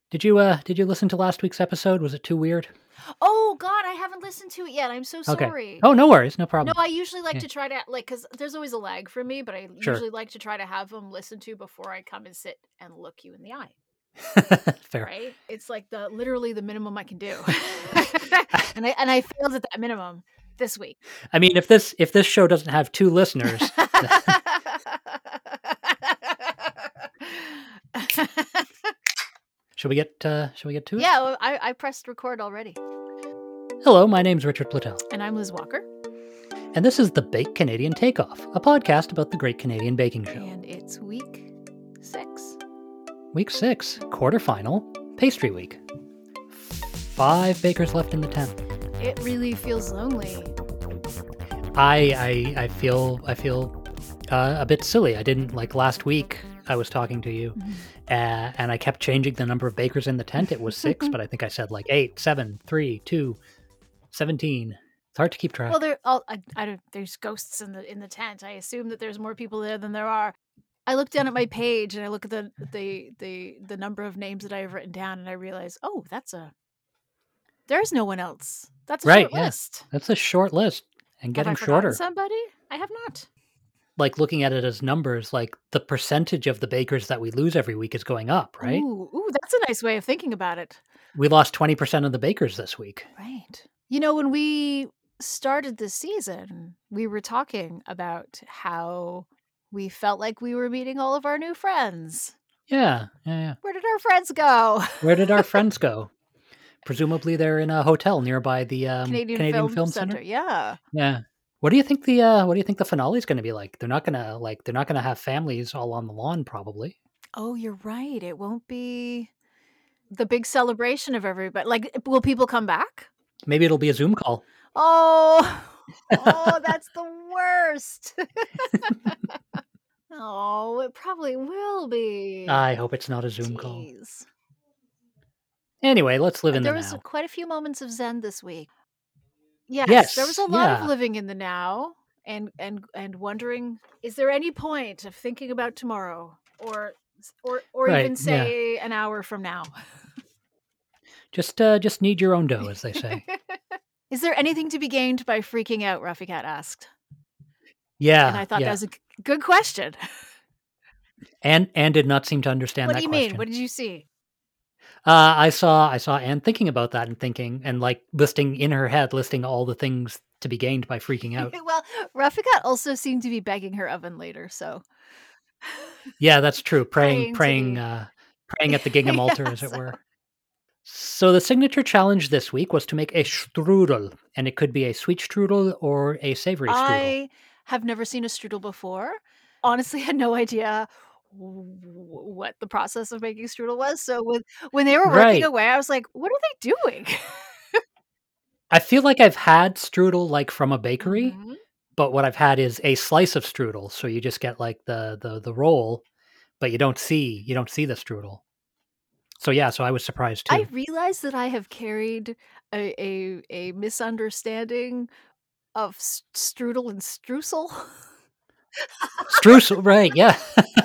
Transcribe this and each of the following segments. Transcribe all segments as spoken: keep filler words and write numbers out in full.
Did you uh did you listen to last week's episode? Was it too weird? Oh God, I haven't listened to it yet. I'm so Okay. sorry. Oh, no worries, no No, problem. I usually like Yeah. to try to like because there's always a lag for me, but I Sure. usually like to try to have them listen to before I come and sit and look you in the eye. Fair. Right? It's like the literally the minimum I can do, and I and I failed at that minimum this week. I mean, if this if this show doesn't have two listeners, should we get uh, should we get to it? Yeah, well, I I pressed record already. Hello, my name's Richard Platel, And I'm Liz Walker, and this is the Baked Canadian Takeoff, a podcast about the Great Canadian Baking Show. and it's week six. Week six, quarterfinal, pastry week. Five bakers left in the tent. It really feels lonely. I I I feel I feel uh, a bit silly. I didn't like last week. I was talking to you, Mhm. uh, and I kept changing the number of bakers in the tent. It was six, but I think I said like eight, seven, three, two, seventeen. It's hard to keep track. Well, there, all, I, I don't. There's ghosts in the in the tent. I assume that there's more people there than there are. I look down at my page and I look at the the the the number of names that I have written down, and I realize, oh, that's a. There's no one else. That's a Right, short yeah. list. That's a short list and Have I getting forgotten shorter. somebody? I have not. Like looking at it as numbers, like the percentage of the bakers that we lose every week is going up, right? Ooh, ooh, that's a nice way of thinking about it. We lost twenty percent of the bakers this week. Right. You know, when we started this season, we were talking about how we felt like we were meeting all of our new friends. Yeah, yeah, yeah. Where did our friends go? Where did our friends go? Presumably they're in a hotel nearby the um, Canadian, Canadian, Film, Film, Center. Center. Yeah. Yeah. What do you think the uh, What do you think the finale is going to be like? They're not gonna like they're not gonna have families all on the lawn, probably. Oh, you're right. It won't be the big celebration of everybody. Like, will people come back? Maybe it'll be a Zoom call. Oh, oh, that's the worst. Oh, it probably will be. I hope it's not a Zoom call. Jeez. Anyway, let's live in There the was now. quite a few moments of zen this week. Yes, Yes, there was a lot yeah. of living in the now and and and wondering, is there any point of thinking about tomorrow or or or Right, even yeah. say an hour from now? Just uh, just need your own dough, as they say. Is there anything to be gained by freaking out? Ruffy Cat asked. Yeah, And I thought yeah. that was a g- good question. And Anne did not seem to understand What that do you question. mean? What did you see? Uh, I saw I saw Anne thinking about that and thinking and like listing in her head, listing all the things to be gained by freaking out. Well, Ruffy Cat also seemed to be begging her oven later, so Yeah, that's true. Praying Praying, to praying, the- uh, praying at the gingham altar, Yeah, as it so- were. So the signature challenge this week was to make a strudel, and it could be a sweet strudel or a savory strudel. I have never seen a strudel before. Honestly, had no idea w- what the process of making strudel was. So when when they were working Right. away, I was like, "What are they doing?" I feel like I've had strudel like from a bakery, Mhm. but what I've had is a slice of strudel. So you just get like the the the roll, but you don't see you don't see the strudel. So yeah, so I was surprised too. I realize that I have carried a a, a misunderstanding of s- strudel and streusel. Streusel, right? Yeah.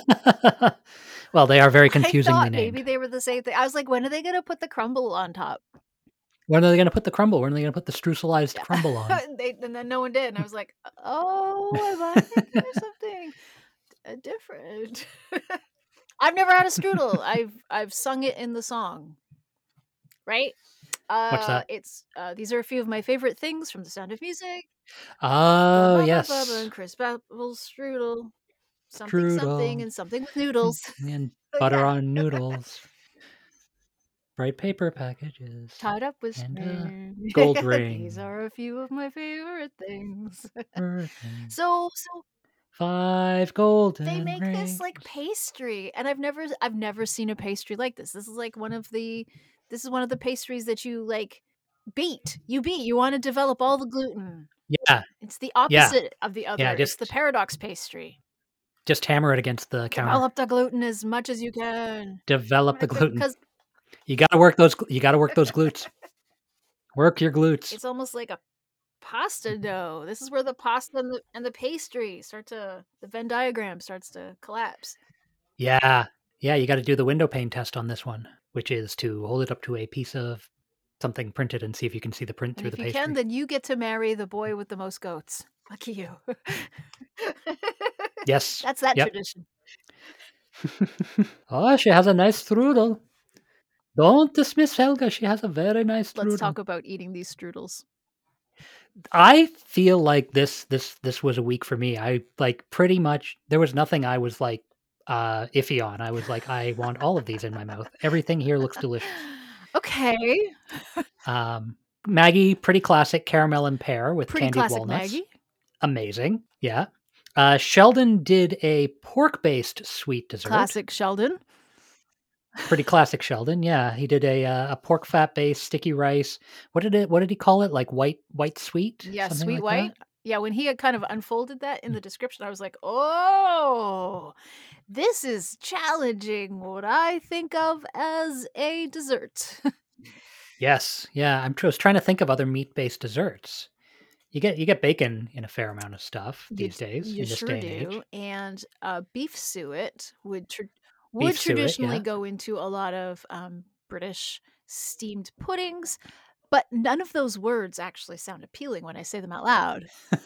Well, they are very I confusingly thought named. maybe they were the same thing. I was like, when are they going to put the crumble on top? When are they going to put the crumble? When are they going to put the strucelized Yeah. crumble on? and, they, and then no one did, and I was like, "Oh, am I thinking of something uh, different?" I've never had a strudel. I've I've sung it in the song. Right? Uh, What's that? It's uh, these are a few of my favorite things from The Sound of Music. Oh, Bubba yes. Bubba and Chris Babble's strudel. Something something Strudel. and something with noodles. And So, butter yeah. on noodles. Bright paper packages. Tied up with And a string. gold These ring. are a few of my favorite things. Earth. So so Five golden they make rings. this like pastry, and I've never I've never seen a pastry like this. This is like one of the this is one of the pastries that you like beat. You beat. You want to develop all the gluten. Yeah, It's the opposite of the other. It's the just- paradox pastry. just hammer it against the counter. Develop the gluten as much as you can. Develop the gluten. Because You got to work those. You got to work those glutes. Work your glutes. it's almost like a pasta dough. This is where the pasta and the, and the pastry start to the Venn diagram starts to collapse. Yeah, Yeah, you got to do the window pane test on this one, which is to hold it up to a piece of something printed and see if you can see the print And through if the you pastry. can, then you get to marry the boy with the most goats. Lucky you. Yes. That's that Yep. tradition. Oh, she has a nice strudel. Don't dismiss Helga. She has a very nice strudel. Let's talk about eating these strudels. I feel like this this this was a week for me. I like pretty much there was nothing I was like uh iffy on. I was like, I want all of these in my mouth. Everything here looks delicious. Okay. Um Maggie, pretty classic caramel and pear with Pretty candied classic walnuts. Maggie. Amazing. Yeah. Uh Sheldon did a pork-based sweet dessert. Classic Sheldon. Pretty classic Sheldon. Yeah, he did a uh, a pork fat based sticky rice. What did it what did he call it? Like white white sweet? Yeah, Something sweet like white. that? Yeah, when he had kind of unfolded that in Mm. the description, I was like, "Oh, this is challenging what I think of as a dessert." Yes. Yeah, I'm tr- I was trying to think of other meat-based desserts. You get you get bacon in a fair amount of stuff You these days you in this sure day and do, age. and, uh, beef suet would tr would Beef suet, traditionally yeah. go into a lot of, um, British steamed puddings, but none of those words actually sound appealing when I say them out loud.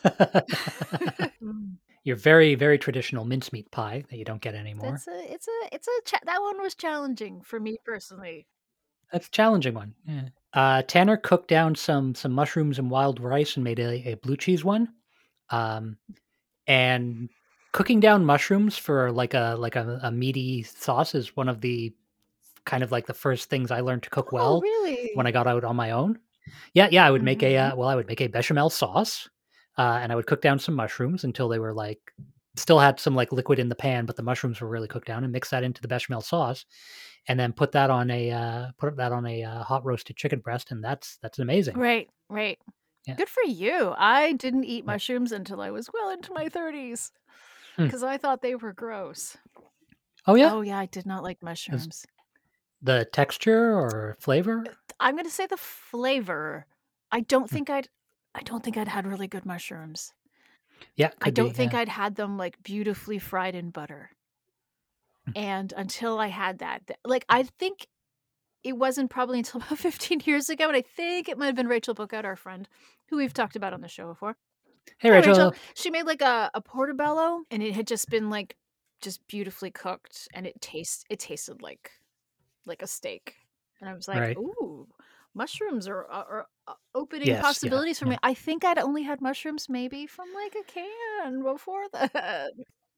Mm. Your very very traditional mincemeat pie that you don't get anymore. That's a it's a it's a cha that one was challenging for me personally. That's a challenging one. Yeah. Uh, Tanner cooked down some some mushrooms and wild rice and made a, a blue cheese one. Um, and cooking down mushrooms for like a like a, a meaty sauce is one of the kind of like the first things I learned to cook Oh, well really? when I got out on my own. Yeah, yeah, I would make a Mhm. uh, well, I would make a bechamel sauce, uh, and I would cook down some mushrooms until they were like still had some like liquid in the pan, but the mushrooms were really cooked down, and mix that into the bechamel sauce, and then put that on a uh, put that on a uh, hot roasted chicken breast, and that's that's amazing. Right, right. Yeah, Good for you. I didn't eat yeah. mushrooms until I was well into my thirties Hmm. because I thought they were gross. Oh yeah, Oh, yeah, I did not like Is mushrooms. the texture or flavor? I'm gonna say the flavor. I don't think I'd I don't think I'd had really good mushrooms. Yeah, I could be. don't think Yeah. I'd had them, like, beautifully fried in butter. And until I had that, th like, I think it wasn't probably until about fifteen years ago, and I think it might have been Rachel Bookout, our friend, who we've talked about on the show before. Hey, Hi, Rachel. Rachel. She made, like, a a portobello, and it had just been, like, just beautifully cooked, and it tastes it tasted like like a steak. And I was like, Right. "Ooh, mushrooms are are are, uh, opening Yes. Yeah. possibilities for Yeah. me." I think I'd only had mushrooms maybe from, like, a can before that.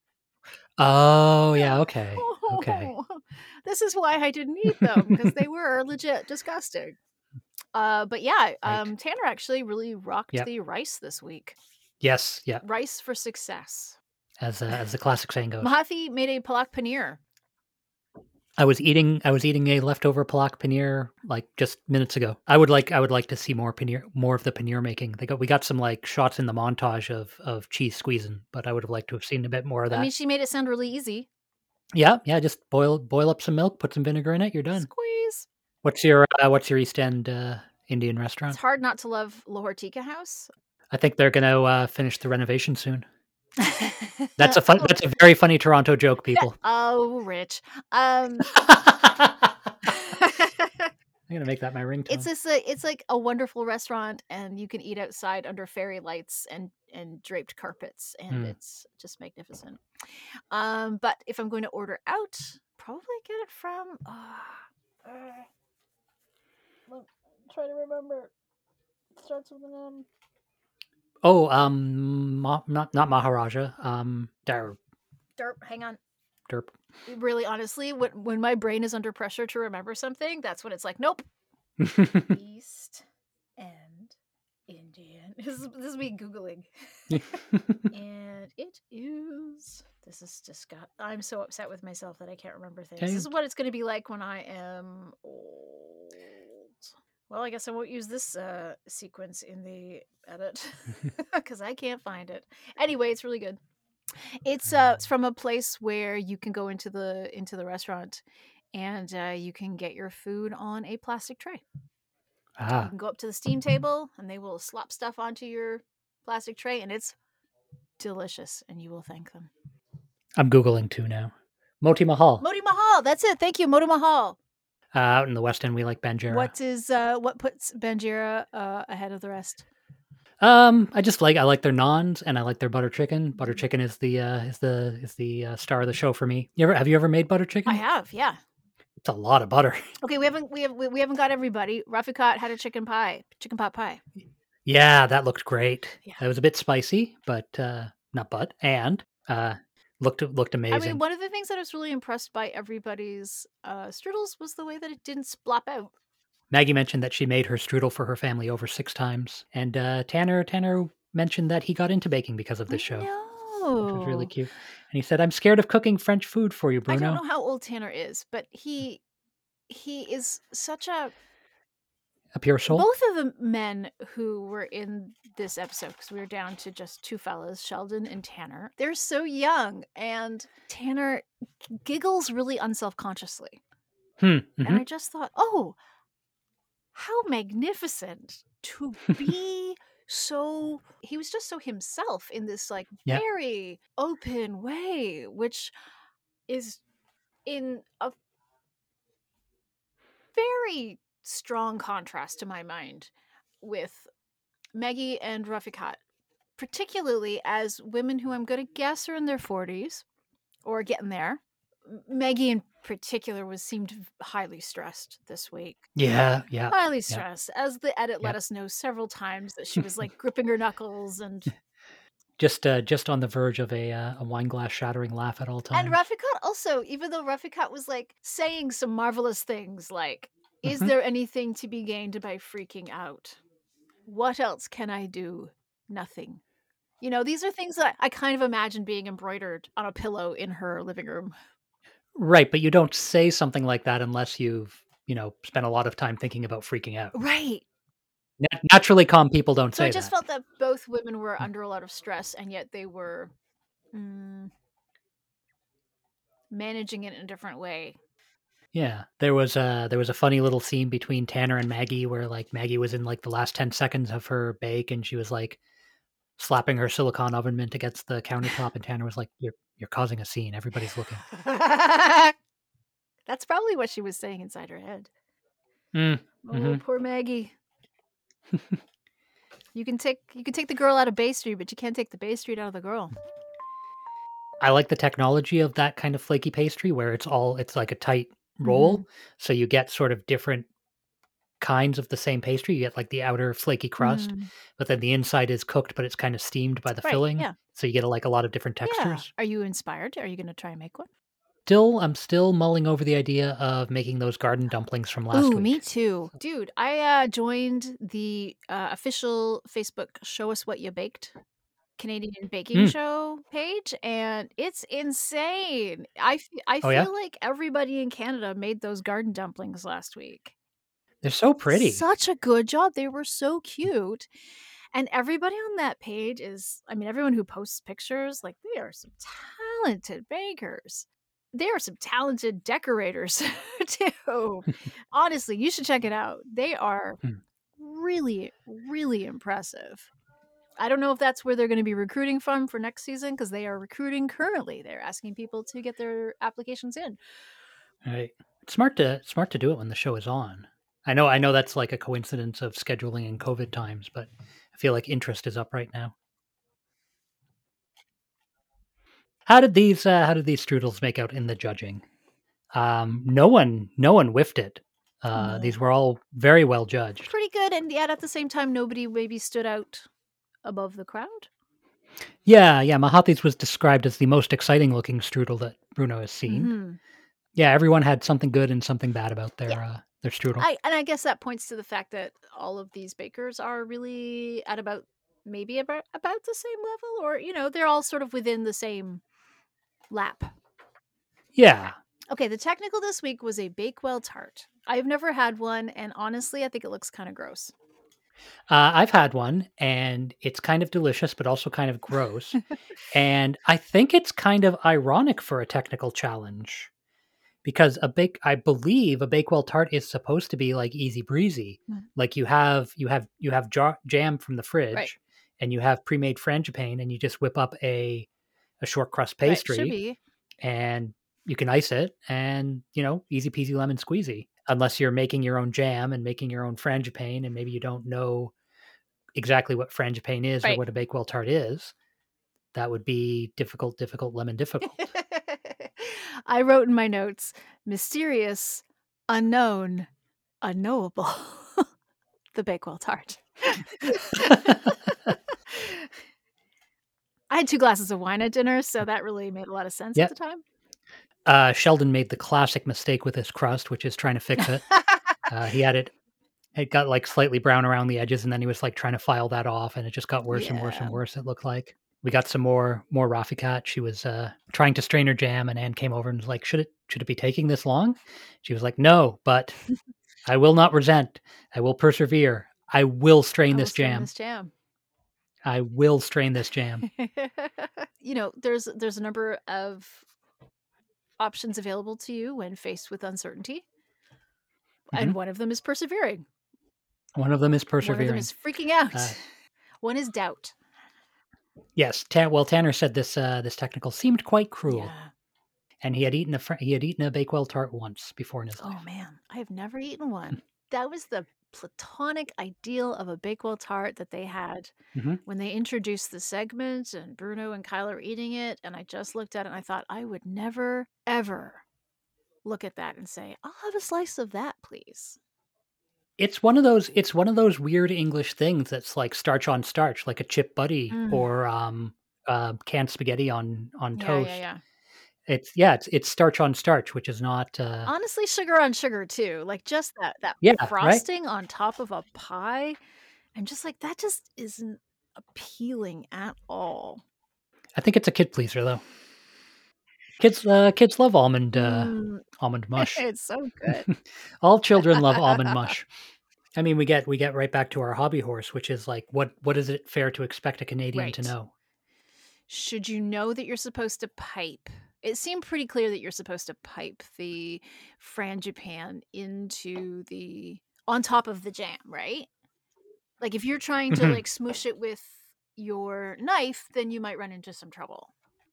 Oh yeah. Okay. Okay. This is why I didn't eat them, because they were legit disgusting. Uh, but yeah, Right. um, Tanner actually really rocked Yep. the rice this week. Yes. Yeah. Rice for success. As uh, as the classic saying goes. Mahathi made a palak paneer. I was eating I was eating a leftover palak paneer like just minutes ago. I would like I would like to see more paneer more of the paneer making. They got we got some like shots in the montage of of cheese squeezing, but I would have liked to have seen a bit more of I that. mean, she made it sound really easy. Yeah, yeah, just boil boil up some milk, put some vinegar in it, you're done. Squeeze. What's your uh, what's your East End uh, Indian It's restaurant? hard not to love Lahore Tikka House. I think they're going to uh, finish the renovation soon. That's a fun, that's a very funny Toronto joke, people. Oh, Rich. Um, I'm gonna make that my ringtone. it's just a, it's like a wonderful restaurant, and you can eat outside under fairy lights and and draped carpets, and Mm. it's just magnificent. Um, but if I'm going to order out, probably get it from. Uh, uh, let- try to remember. It starts with an M. Oh, um, Ma- not not Maharaja. Um, Derp. Derp. Hang on. Derp. Really, honestly, when when my brain is under pressure to remember something, that's when it's like, nope. East End Indian. This is, this is me Googling. And it is. This is just got. I'm so upset with myself that I can't remember things. Okay. This is what it's going to be like when I am old. Well, I guess I won't use this uh, sequence in the edit because I can't find it. Anyway, it's really good. It's uh, it's from a place where you can go into the into the restaurant, and uh, you can get your food on a plastic tray. You Ah, can go up to the steam table, and they will slop stuff onto your plastic tray, and it's delicious, and you will thank them. I'm googling too now. Moti Mahal. Moti Mahal. That's it. Thank you, Moti Mahal. Uh, out in the West End, we like Banjira. What is uh, what puts Banjira uh, ahead of the rest? Um, I just like I like their naans and I like their butter chicken. Butter chicken is the uh, is the is the uh, star of the show for me. You ever have you ever made butter chicken? I have, yeah. It's a lot of butter. Okay, we haven't we have we haven't got everybody. Rafikat had a chicken pie, chicken pot pie. Yeah, that looked great. Yeah. It was a bit spicy, but uh, not but and uh, looked looked amazing. I mean, one of the things that I was really impressed by everybody's uh, strudels was the way that it didn't splop out. Maggie mentioned that she made her strudel for her family over six times, and uh, Tanner Tanner mentioned that he got into baking because of this show. No, which was really cute. And he said, "I'm scared of cooking French food for you, Bruno." I don't know how old Tanner is, but he he is such a a pure soul. Both of the men who were in this episode, because we were down to just two fellas, Sheldon and Tanner, they're so young, and Tanner giggles really unselfconsciously. Hmm. Mm-hmm. And I just thought, oh, how magnificent to be so he was just so himself in this like Yep. very open way, which is in a very strong contrast to my mind with Maggie and Rafikat, particularly as women who I'm going to guess are in their forties or getting there. Maggie in particular was seemed highly stressed this week. Yeah, yeah. Highly stressed, yeah. As the edit yeah. let us know several times that she was like gripping her knuckles and just uh, just on the verge of a uh, a wine glass shattering laugh at all times. And Rafikat also, even though Rafikat was like saying some marvelous things like, mm-hmm. is there anything to be gained by freaking out? What else can I do? Nothing. You know, these are things that I kind of imagine being embroidered on a pillow in her living room. Right, but you don't say something like that unless you've, you know, spent a lot of time thinking about freaking out. Right. Nat- naturally calm people don't so say that. So I just that. felt that both women were under a lot of stress, and yet they were mm, managing it in a different way. Yeah, there was a there was a funny little scene between Tanner and Maggie where like Maggie was in like the last ten seconds of her bake and she was like slapping her silicone oven mitt against the countertop, and Tanner was like, "You're you're causing a scene. Everybody's looking." That's probably what she was saying inside her head. Mm, oh, mm-hmm. Poor Maggie. you can take you can take the girl out of Bay Street, but you can't take the Bay Street out of the girl. I like the technology of that kind of flaky pastry where it's all it's like a tight roll, mm-hmm. so you get sort of different kinds of the same pastry. You get like the outer flaky crust, mm. but then the inside is cooked, but it's kind of steamed by the right, filling. Yeah. So you get a, like a lot of different textures. Yeah. Are you inspired? Are you going to try and make one? Still, I'm still mulling over the idea of making those garden dumplings from last Ooh, week. Me too. Dude, I uh, joined the uh, official Facebook Show Us What You Baked Canadian baking mm. show page, and it's insane. I, f- I oh, feel yeah? like everybody in Canada made those garden dumplings last week. They're so pretty. Such a good job. They were so cute. And everybody on that page is, I mean, everyone who posts pictures, like they are some talented bakers. They are some talented decorators too. Honestly, you should check it out. They are really, really impressive. I don't know if that's where they're going to be recruiting from for next season, because they are recruiting currently. They're asking people to get their applications in. Right. It's smart to smart to do it when the show is on. I know I know that's like a coincidence of scheduling in COVID times, but I feel like interest is up right now. How did these uh, how did these strudels make out in the judging? Um, no one no one whiffed it. Uh, no. These were all very well judged. Pretty good, and yet at the same time, nobody maybe stood out above the crowd. Yeah, yeah. Mahathi's was described as the most exciting looking strudel that Bruno has seen. Mm-hmm. Yeah, everyone had something good and something bad about their yeah. uh, their strudel. I, and I guess that points to the fact that all of these bakers are really at about maybe about about the same level, or you know, they're all sort of within the same lap. Yeah. Okay, the technical this week was a Bakewell tart. I've never had one, and honestly, I think it looks kind of gross. Uh, I've had one, and it's kind of delicious, but also kind of gross. And I think it's kind of ironic for a technical challenge, because a bake, I believe, a Bakewell tart is supposed to be like easy breezy. Mm. Like you have you have you have jar- jam from the fridge, right. and you have pre-made frangipane, and you just whip up a a short crust pastry, right, should be. and you can ice it, and you know, easy peasy lemon squeezy. Unless you're making your own jam and making your own frangipane, and maybe you don't know exactly what frangipane is or Right. what a Bakewell tart is, that would be difficult, difficult, lemon difficult. I wrote in my notes, mysterious, unknown, unknowable. The Bakewell tart. I had two glasses of wine at dinner, so that really made a lot of sense Yep. at the time. Uh, Sheldon made the classic mistake with his crust, which is trying to fix it. uh, he had it, it got like slightly brown around the edges, and then he was like trying to file that off, and it just got worse and worse and Yeah. worse. It looked like we got some more more Rafikat. She was uh, trying to strain her jam, and Anne came over and was like, "Should it should it be taking this long?" She was like, "No, but I will not resent. I will persevere. I will strain I will this strain jam. this jam. I will strain this jam." You know, there's there's a number of options available to you when faced with uncertainty, and Mhm. one of them is persevering. One of them is One of them persevering. is freaking out. Uh, One is doubt. yes. Ta- well, Tanner said this uh, this technical seemed quite cruel, Yeah. and he had eaten a fr- he had eaten a Bakewell tart once before in his Oh life. man, I have never eaten one. That was the platonic ideal of a Bakewell tart that they had Mhm. when they introduced the segment, and Bruno and Kyla were eating it, and I just looked at it and I thought I would never ever look at that and say, "I'll have a slice of that, please." It's one of those it's one of those weird English things that's like starch on starch, like a chip buddy Mm. or um, uh, canned spaghetti on on Yeah, toast. yeah, yeah. It's yeah, it's it's starch on starch, which is not uh, Honestly, sugar on sugar too. Like just that that yeah, right. frosting on top of a pie, and just like that just isn't appealing at all. I think it's a kid pleaser though. Kids uh, kids love almond uh, Mm, almond mush. it's so good. All children love almond mush. I mean, we get we get right back to our hobby horse, which is like, what what is it fair to expect a Canadian to Right. know? Should you know that you're supposed to pipe? It seemed pretty clear that you're supposed to pipe the frangipan into the on top of the jam, right? Like if you're trying to Mhm. like smoosh it with your knife, then you might run into some trouble.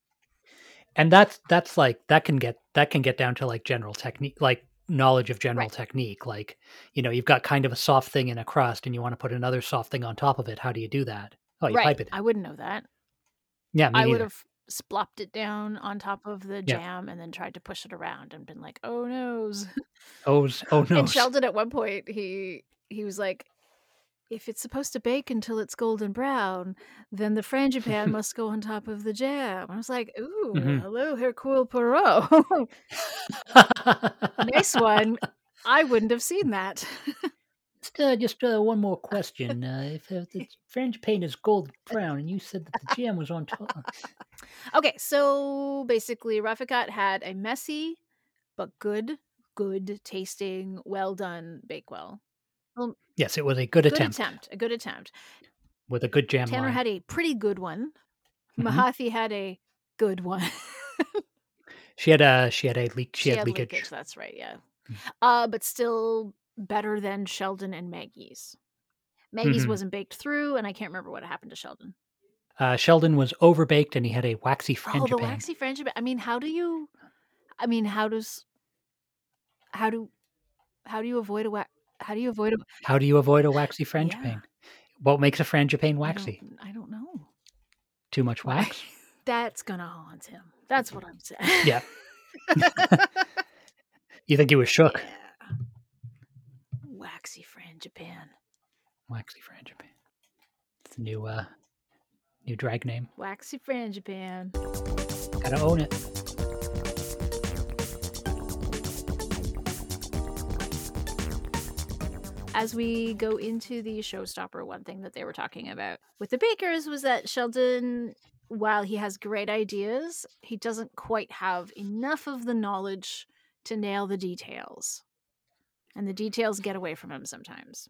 And that's that's like that can get that can get down to like general technique, like knowledge of general Right. technique. Like, you know, you've got kind of a soft thing in a crust, and you want to put another soft thing on top of it. How do you do that? Oh, you Right. pipe it in. I wouldn't know that. Yeah, me I would neither. have splopped it down on top of the Yeah. jam and then tried to push it around and been like, "Oh noes." Ohs, oh And noes. Sheldon at one point, he he was like, "If it's supposed to bake until it's golden brown, then the frangipan must go on top of the jam." I was like, "Ooh, Mhm. hello, Hercule Poirot." Nice one. I wouldn't have seen that. Just, uh, just uh, one more question. Uh, if uh, the frangipane is golden brown, and you said that the jam was on top. Okay, so basically, Rafikat had a messy but good, good tasting, well done Bakewell. Well, Yes, it was a good good attempt attempt. A good attempt. with a good jam Tanner line. had a pretty good one. Mhm. Mahathi had a good one. She had a she had a leak. She, She had, had leakage. leakage, that's right, yeah. Mm. Uh, but still better than Sheldon and Maggie's. Maggie's Mhm. wasn't baked through, and I can't remember what happened to Sheldon. Uh, Sheldon was overbaked, and he had a waxy Oh, the frangipane. waxy frangipan. I mean, how do you? I mean, how does? How do? How do you avoid a wax? How do you avoid a? How do you avoid a waxy Yeah, frangipane? What makes a frangipane I waxy? don't. I don't know. Too much Why? wax? That's gonna haunt him. That's what I'm saying. Yeah. You think he was shook? Yeah. Waxy frangipan. Waxy frangipane. It's a new uh new drag name. Waxy frangipan. Gotta own it. As we go into the showstopper, one thing that they were talking about with the bakers was that Sheldon, while he has great ideas, he doesn't quite have enough of the knowledge to nail the details. And the details get away from him sometimes.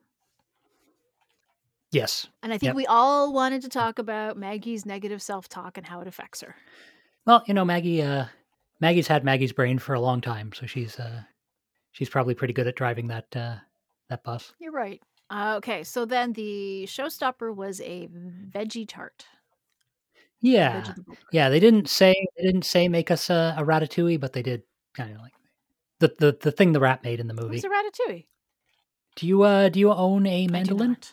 Yes. And I think Yep. we all wanted to talk about Maggie's negative self-talk and how it affects her. Well, you know, Maggie uh Maggie's had Maggie's brain for a long time, so she's uh she's probably pretty good at driving that uh that bus. You're right. Uh, okay, so then the showstopper was a veggie tart. Yeah. Vegetable tart. Yeah, they didn't say they didn't say make us a, a ratatouille, but they did kind of like the, the the thing the rat made in the movie. What's a ratatouille? Do you uh do you own a I do mandolin? not.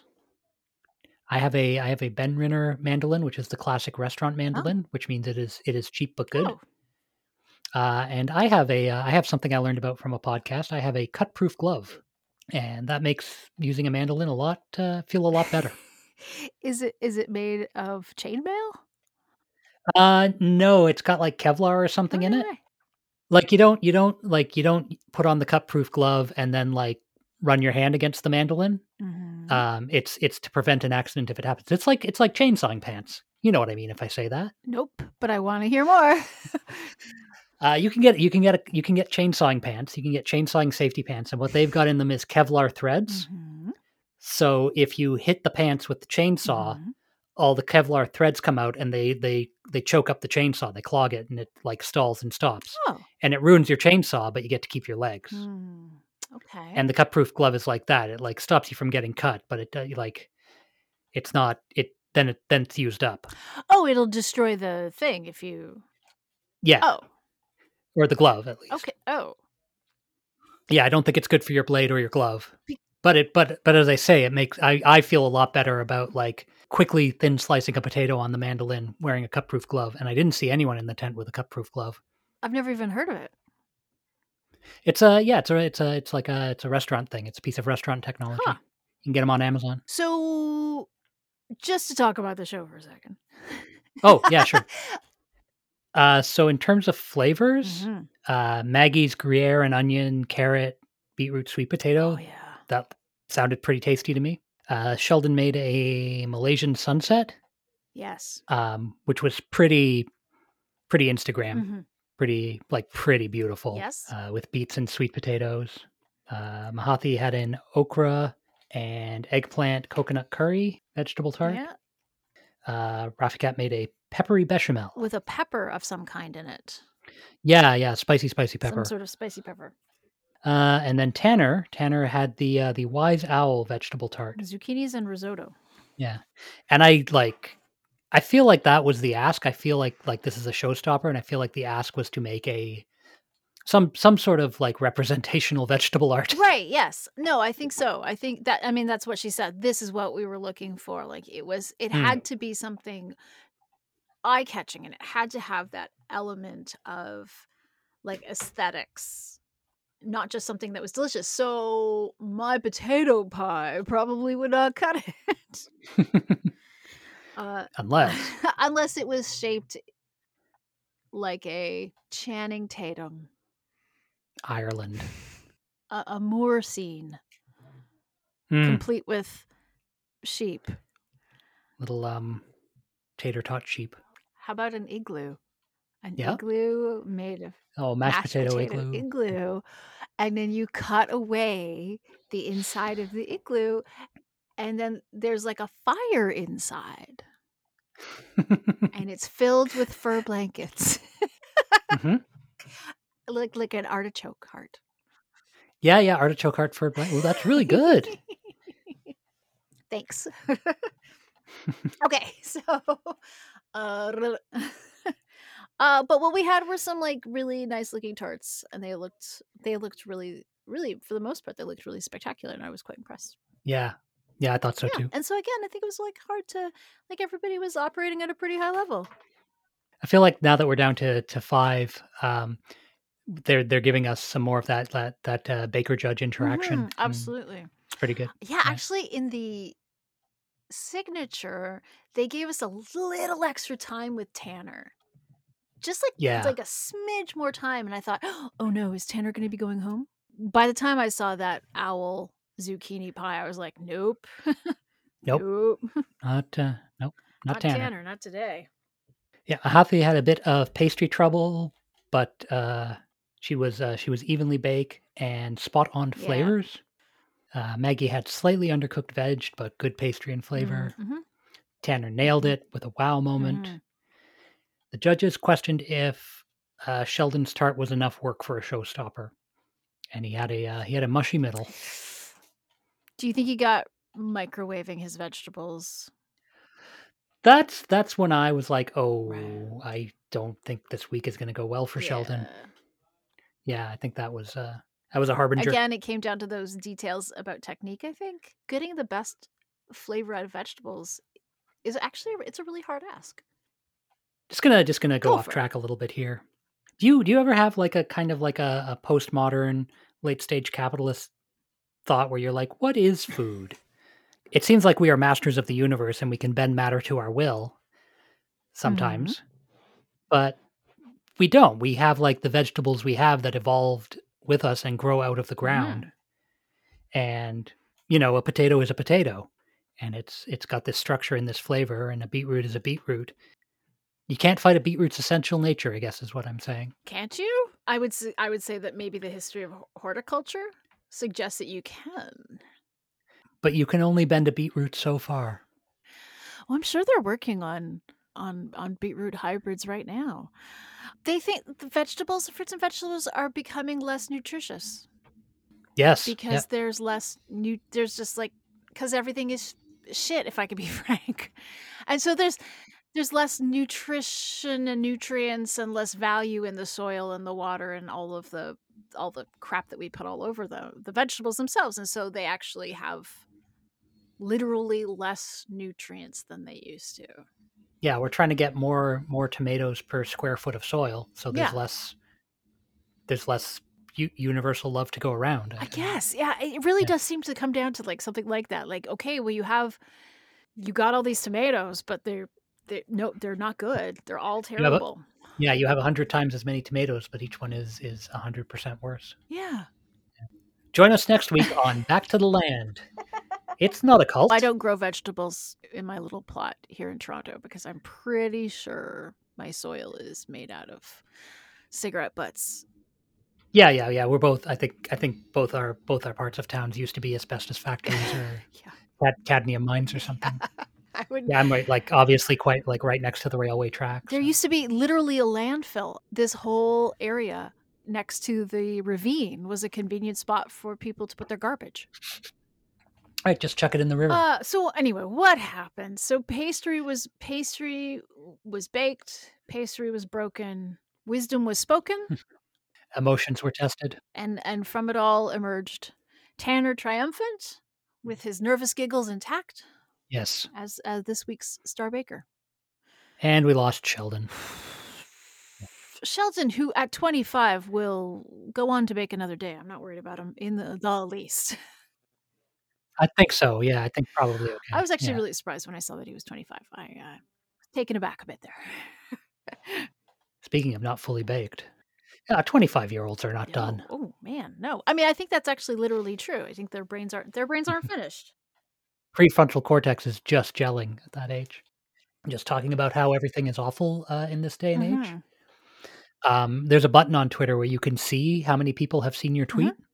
I have a I have a Ben Renner mandolin, which is the classic restaurant Oh. mandolin, which means it is it is cheap but good. Oh, Uh, and I have a uh, I have something I learned about from a podcast. I have a cut-proof glove, and that makes using a mandolin a lot uh, feel a lot better. is it is it made of chainmail? Uh, no, it's got like Kevlar or something Oh, in no it. way. Like you don't you don't like you don't put on the cut-proof glove and then like run your hand against the mandolin. Mhm. Um, it's it's to prevent an accident if it happens. It's like it's like chainsawing pants. You know what I mean if I say that. Nope, but I want to hear more. Uh, you can get you can get a, you can get chainsawing pants. You can get chainsawing safety pants, and what they've got in them is Kevlar threads. Mhm. So if you hit the pants with the chainsaw, Mhm. all the Kevlar threads come out and they they they choke up the chainsaw. They clog it and it like stalls and stops. Oh. And it ruins your chainsaw, but you get to keep your legs. Hmm. Okay. And the cut-proof glove is like that. It like stops you from getting cut, but it uh, like it's not it then it then it's used up. Oh, it'll destroy the thing if you. Yeah. Oh. Or the glove at least. Okay. Oh. Yeah, I don't think it's good for your blade or your glove. Be- But it but but as I say, it makes I, I feel a lot better about like quickly thin slicing a potato on the mandolin wearing a cut-proof glove. And I didn't see anyone in the tent with a cut-proof glove. I've never even heard of it. It's a yeah, it's a it's a it's like a it's a restaurant thing. It's a piece of restaurant technology. Huh. You can get them on Amazon. So, just to talk about the show for a second. Oh yeah, sure. Uh, so in terms of flavors, Mhm. uh, Maggie's Gruyere and onion, carrot, beetroot, sweet potato. Oh yeah. That sounded pretty tasty to me. Uh, Sheldon made a Malaysian sunset, Yes. um, which was pretty, pretty Instagram, Mhm. pretty like pretty beautiful. Yes. Uh, with beets and sweet potatoes. Uh, Mahathi had an okra and eggplant coconut curry vegetable tart. Yeah. Uh, Rafikat made a peppery bechamel. With a pepper of some kind in it. Yeah, yeah, spicy, spicy Some pepper. sort of spicy pepper. Uh, and then Tanner, Tanner had the uh, the wise owl vegetable tart. Zucchinis and risotto. Yeah, and I like, I feel like that was the ask. I feel like like this is a showstopper, and I feel like the ask was to make a some some sort of like representational vegetable art. Right. Yes. No, I think so. I think that, I mean, that's what she said. This is what we were looking for. Like it was, it Hmm. had to be something eye catching and it had to have that element of like aesthetics, not just something that was delicious. So my potato pie probably would not cut it. uh, Unless unless it was shaped like a Channing Tatum, Ireland, a, a moor scene, Hmm. complete with sheep. little um tater tot sheep. How about an igloo? An Yeah. igloo made of Oh, mashed, mashed potato, potato igloo. igloo, and then you cut away the inside of the igloo, and then there's like a fire inside, and it's filled with fur blankets, hmm like like an artichoke heart. Yeah, yeah, artichoke heart for blank. Well, that's really good. Thanks. Okay, so uh, uh, but what we had were some like really nice looking tarts, and they looked they looked really really for the most part they looked really spectacular, and I was quite impressed. Yeah, yeah, I thought so Yeah, too. and so again, I think it was like hard to like everybody was operating at a pretty high level. I feel like now that we're down to to five, um, they're they're giving us some more of that that that uh, baker judge interaction. Mhm, and absolutely. It's pretty good. Yeah, Yeah. actually, in the signature, they gave us a little extra time with Tanner. Just like Yeah. like a smidge more time, and I thought, oh no, is Tanner going to be going home? By the time I saw that owl zucchini pie, I was like, nope, Nope. nope, Not uh, nope. Not, not Tanner. Tanner, not today. Yeah, Ahathi had a bit of pastry trouble, but uh, she was uh, she was evenly baked and spot on Yeah. flavors. Uh, Maggie had slightly undercooked veg, but good pastry and flavor. Mm-hmm. Tanner nailed Mhm. it with a wow moment. Mhm. The judges questioned if uh, Sheldon's tart was enough work for a showstopper, and he had a uh, he had a mushy middle. Do you think he got microwaving his vegetables? That's that's when I was like, oh, Right. I don't think this week is going to go well for Sheldon. Yeah. Yeah, I think that was uh, that was a harbinger. Again, it came down to those details about technique, I think. Getting the best flavor out of vegetables is actually it's a really hard ask. Just gonna just gonna go, Go off for it. track a little bit here. Do you do you ever have like a kind of like a, a postmodern late stage capitalist thought where you're like, what is food? It seems like we are masters of the universe and we can bend matter to our will sometimes, but we don't. We have like the vegetables we have that evolved with us and grow out of the ground. And you know, a potato is a potato, and it's it's got this structure and this flavor, and a beetroot is a beetroot. You can't fight a beetroot's essential nature, I guess is what I'm saying. Can't you? I would say, I would say that maybe the history of horticulture suggests that you can. But you can only bend a beetroot so far. Well, I'm sure they're working on on on beetroot hybrids right now. They think the vegetables, fruits and vegetables are becoming less nutritious. Yes. Because yep. there's less new there's just like because everything is shit, if I could be frank. And so there's there's less nutrition and nutrients and less value in the soil and the water and all of the all the crap that we put all over the the vegetables themselves. And so they actually have literally less nutrients than they used to. Yeah, we're trying to get more more tomatoes per square foot of soil, so there's Yeah. less there's less u- universal love to go around. I guess. Yeah, it really yeah. does seem to come down to like something like that. Like, okay, well you have you got all these tomatoes, but they're they no, they're not good. They're all terrible. A, yeah, you have a hundred times as many tomatoes, but each one is is a hundred percent worse. Yeah. Join us next week on Back to the Land. It's not a cult. I don't grow vegetables in my little plot here in Toronto because I'm pretty sure my soil is made out of cigarette butts. Yeah, yeah, yeah. We're both. I think. I think both our both our parts of towns used to be asbestos factories or yeah. cad- cadmium mines or something. I would. Yeah, I'm right. Like obviously, quite like right next to the railway tracks. There so. used to be literally a landfill. This whole area next to the ravine was a convenient spot for people to put their garbage. All right, just chuck it in the river. Uh, so anyway, what happened? So pastry was pastry was baked. Pastry was broken. Wisdom was spoken. Emotions were tested. And and from it all emerged Tanner triumphant, with his nervous giggles intact. Yes. As as this week's star baker. And we lost Sheldon. Sheldon, who at twenty-five will go on to bake another day. I'm not worried about him in the, the least. I think so. Yeah, I think probably okay. I was actually yeah. really surprised when I saw that he was twenty-five. I uh, was taken aback a bit there. Speaking of not fully baked, yeah, twenty-five-year-olds are not no. done. Oh man, no. I mean, I think that's actually literally true. I think their brains aren't their brains aren't finished. Prefrontal cortex is just gelling at that age. Just talking about how everything is awful uh, in this day and mm-hmm. age. Um, there's a button on Twitter where you can see how many people have seen your tweet. Mm-hmm.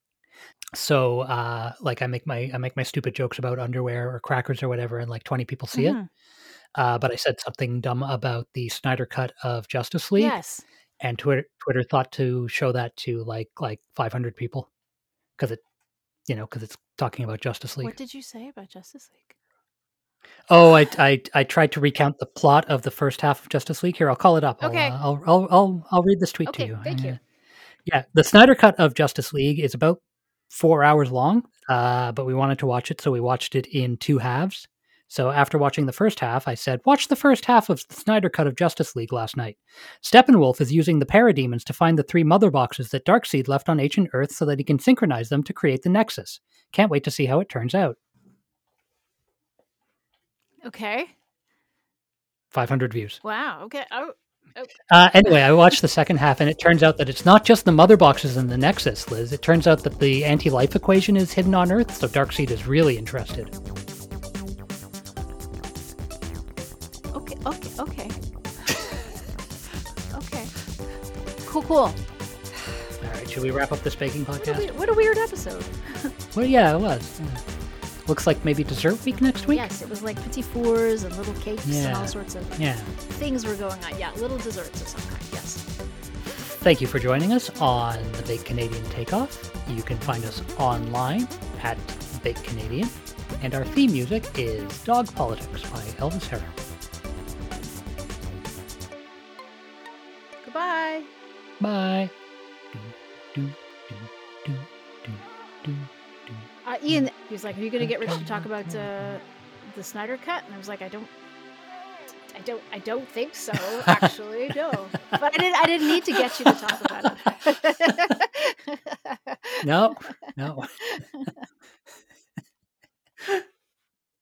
So, uh, like, I make my I make my stupid jokes about underwear or crackers or whatever, and like twenty people see mm-hmm. it. Uh, but I said something dumb about the Snyder Cut of Justice League. Yes, and Twitter Twitter thought to show that to like like five hundred people because it, you know, because it's talking about Justice League. What did you say about Justice League? Oh, I, I I tried to recount the plot of the first half of Justice League. Here, I'll call it up. Okay. I'll uh, I'll, I'll I'll I'll read this tweet okay, to you. Thank uh, you. Yeah, the Snyder Cut of Justice League is about four hours long, uh, but we wanted to watch it, so we watched it in two halves. So after watching the first half, I said, watch the first half of the Snyder Cut of Justice League last night. Steppenwolf is using the parademons to find the three mother boxes that Darkseid left on ancient Earth so that he can synchronize them to create the Nexus. Can't wait to see how it turns out. Okay. five hundred views. Wow, okay. Oh. Okay. Uh, anyway, I watched the second half, and it turns out that it's not just the mother boxes and the Nexus, Liz. It turns out that the anti-life equation is hidden on Earth, so Darkseid is really interested. Okay, okay, okay. okay. Cool, cool. All right, should we wrap up this baking podcast? What a weird, what a weird episode. Well, yeah, it was. Yeah. Looks like maybe dessert week next week? Yes, it was like petit fours and little cakes yeah. and all sorts of yeah. things were going on. Yeah, little desserts of some kind, yes. Thank you for joining us on the Baked Canadian Takeoff. You can find us online at Baked Canadian, and our theme music is Dog Politics by Elvis Herrer. Goodbye. Bye. do, do, do, do, do, do, Uh, do. Ian, he was like, "Are you going to get Rich to talk about uh, the Snyder Cut?" And I was like, "I don't, I don't, I don't think so. Actually, no. But I didn't, I didn't need to get you to talk about it." No, no.